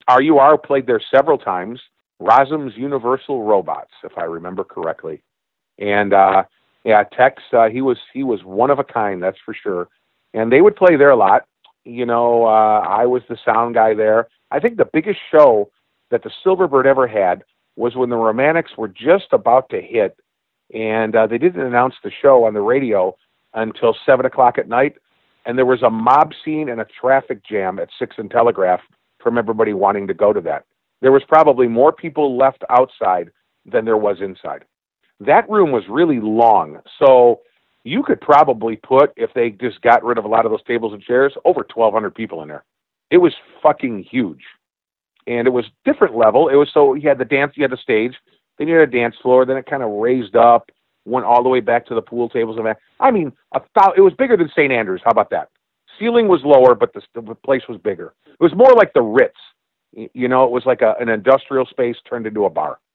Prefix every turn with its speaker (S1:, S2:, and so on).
S1: RUR played there several times. Rossum's Universal Robots, if I remember correctly. And yeah, Tex, he was one of a kind, that's for sure. And they would play there a lot. I was the sound guy there. I think the biggest show that the Silverbird ever had was when the Romantics were just about to hit, and they didn't announce the show on the radio until 7 o'clock at night, and there was a mob scene and a traffic jam at 6 and Telegraph from everybody wanting to go to that. There was probably more people left outside than there was inside. That room was really long, so you could probably put, if they just got rid of a lot of those tables and chairs, over 1,200 people in there. It was fucking huge. And it was different level. It was so you had the stage, then you had a dance floor, then it kind of raised up, went all the way back to the pool tables and that. I mean, it was bigger than St. Andrews. How about that? Ceiling was lower, but the place was bigger. It was more like the Ritz. It was like an industrial space turned into a bar.